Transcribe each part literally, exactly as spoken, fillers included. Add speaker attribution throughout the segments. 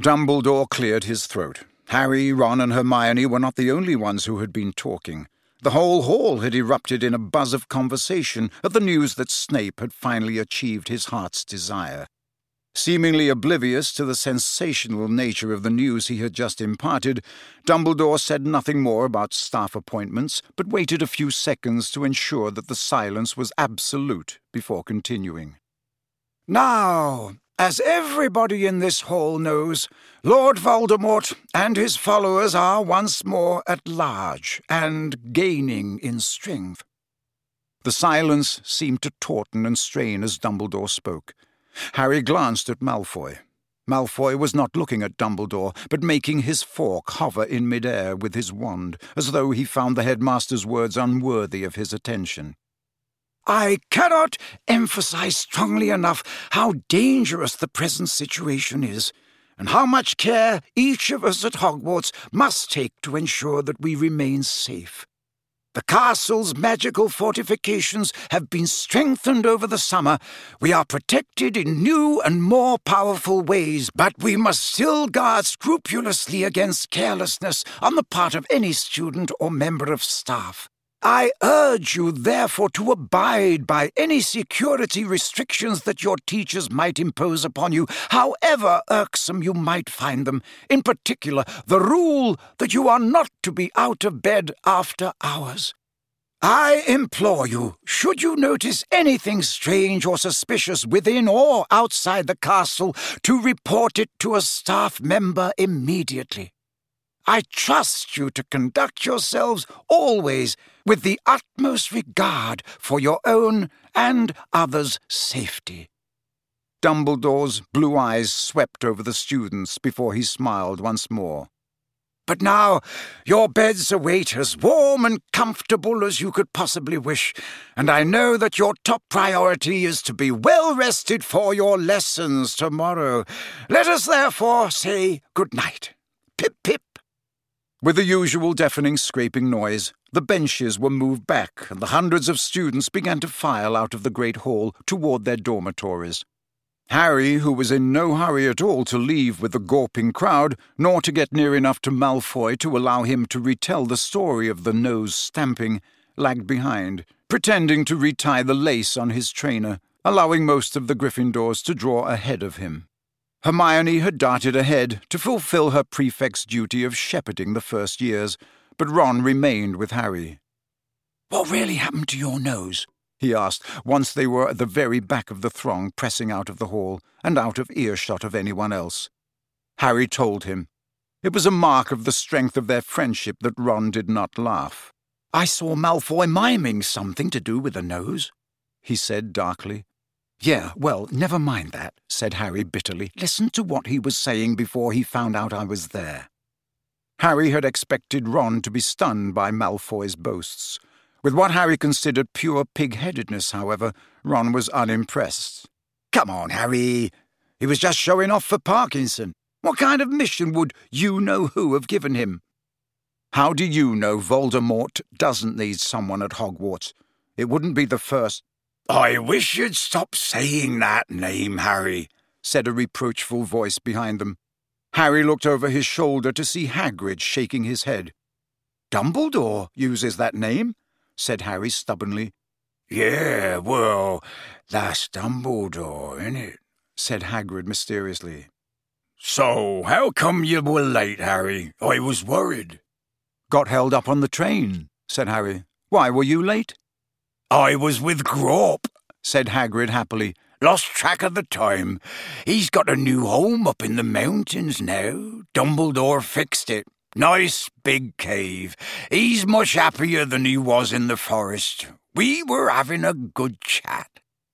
Speaker 1: Dumbledore cleared his throat. Harry, Ron, and Hermione were not the only ones who had been talking. The whole hall had erupted in a buzz of conversation at the news that Snape had finally achieved his heart's desire. Seemingly oblivious to the sensational nature of the news he had just imparted, Dumbledore said nothing more about staff appointments, but waited a few seconds to ensure that the silence was absolute before continuing. "Now, as everybody in this hall knows, Lord Voldemort and his followers are once more at large and gaining in strength." The silence seemed to tauten and strain as Dumbledore spoke. Harry glanced at Malfoy. Malfoy was not looking at Dumbledore, but making his fork hover in mid-air with his wand, as though he found the headmaster's words unworthy of his attention. "I cannot emphasize strongly enough how dangerous the present situation is, and how much care each of us at Hogwarts must take to ensure that we remain safe. The castle's magical fortifications have been strengthened over the summer. We are protected in new and more powerful ways, but we must still guard scrupulously against carelessness on the part of any student or member of staff. I urge you, therefore, to abide by any security restrictions that your teachers might impose upon you, however irksome you might find them. In particular, the rule that you are not to be out of bed after hours. I implore you, should you notice anything strange or suspicious within or outside the castle, to report it to a staff member immediately. I trust you to conduct yourselves always with the utmost regard for your own and others' safety." Dumbledore's blue eyes swept over the students before he smiled once more. "But now your beds await as warm and comfortable as you could possibly wish, and I know that your top priority is to be well rested for your lessons tomorrow. Let us therefore say good night. Pip, pip." With the usual deafening scraping noise, the benches were moved back, and the hundreds of students began to file out of the great hall toward their dormitories. Harry, who was in no hurry at all to leave with the gawping crowd, nor to get near enough to Malfoy to allow him to retell the story of the nose stamping, lagged behind, pretending to retie the lace on his trainer, allowing most of the Gryffindors to draw ahead of him. Hermione had darted ahead to fulfill her prefect's duty of shepherding the first years, but Ron remained with Harry. "What really happened to your nose?" he asked, once they were at the very back of the throng pressing out of the hall and out of earshot of anyone else. Harry told him. It was a mark of the strength of their friendship that Ron did not laugh. "I saw Malfoy miming something to do with the nose," he said darkly. "Yeah, well, never mind that," said Harry bitterly. "Listen to what he was saying before he found out I was there." Harry had expected Ron to be stunned by Malfoy's boasts. With what Harry considered pure pig-headedness, however, Ron was unimpressed. "Come on, Harry. He was just showing off for Parkinson. What kind of mission would you-know-who have given him?" "How do you know Voldemort doesn't need someone at Hogwarts? It wouldn't be the first—" "I wish you'd stop saying that name, Harry," said a reproachful voice behind them. Harry looked over his shoulder to see Hagrid shaking his head. "Dumbledore uses that name," said Harry stubbornly. "Yeah, well, that's Dumbledore, innit?" said Hagrid mysteriously. "So, how come you were late, Harry? I was worried." "Got held up on the train," said Harry. "Why were you late?" "I was with Grawp," said Hagrid happily. "Lost track of the time. He's got a new home up in the mountains now. Dumbledore fixed it. Nice big cave. He's much happier than he was in the forest. We were having a good chat."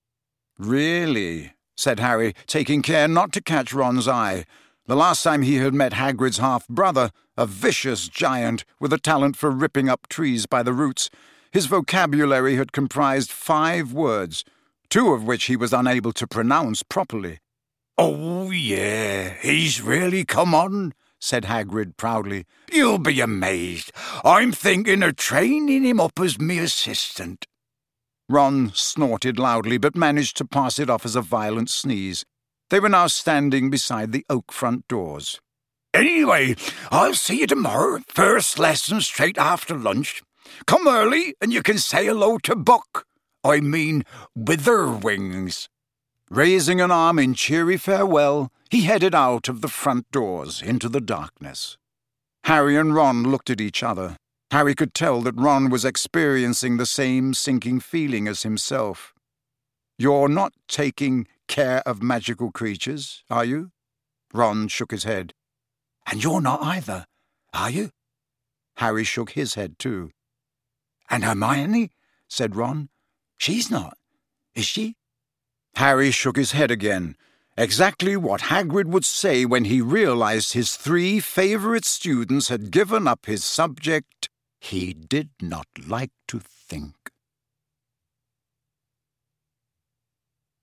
Speaker 1: "Really?" said Harry, taking care not to catch Ron's eye. The last time he had met Hagrid's half-brother, a vicious giant with a talent for ripping up trees by the roots, his vocabulary had comprised five words, two of which he was unable to pronounce properly. "Oh, yeah, he's really come on," said Hagrid proudly. "You'll be amazed. I'm thinking of training him up as me assistant." Ron snorted loudly, but managed to pass it off as a violent sneeze. They were now standing beside the oak front doors.
Speaker 2: "Anyway, I'll see you tomorrow. First lesson straight after lunch. Come early and you can say hello to Buck. I mean, Witherwings."
Speaker 1: Raising an arm in cheery farewell, he headed out of the front doors into the darkness. Harry and Ron looked at each other. Harry could tell that Ron was experiencing the same sinking feeling as himself. "You're not taking care of magical creatures, are you?" Ron shook his head.
Speaker 2: "And you're not either, are you?"
Speaker 1: Harry shook his head too.
Speaker 2: "And Hermione?" said Ron. "She's not, is she?"
Speaker 1: Harry shook his head again, exactly what Hagrid would say when he realized his three favourite students had given up his subject he did not like to think.